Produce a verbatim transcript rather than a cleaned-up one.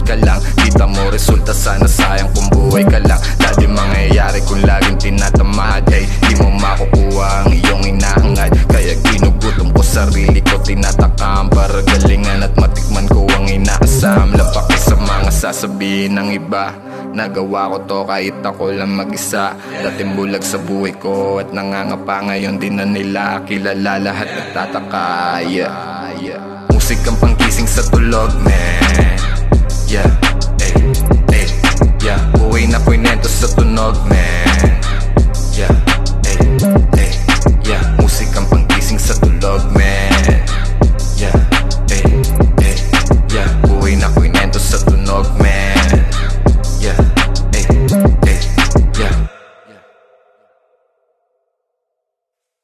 ka lang. Kita mo resulta, sana sayang kung buhay ka lang. Dati mangyayari kung laging tinatamad, ay di mo makukuha ang iyong inahangad. Kaya ginugutom ko sarili ko, tinatakam para galingan at matikman ko ang inaasam. Lapaki sa mga sasabihin ng iba, nagawa ko to kahit ako lang mag-isa. Dating bulag sa buhay ko at nangangapa, ngayon din na nila kilala, lahat nagtataka. Yeah, yeah. Musikang pangkising sa tulog, man. Yeah, eh, eh, yeah. Buhay na kwento sa tunog, man.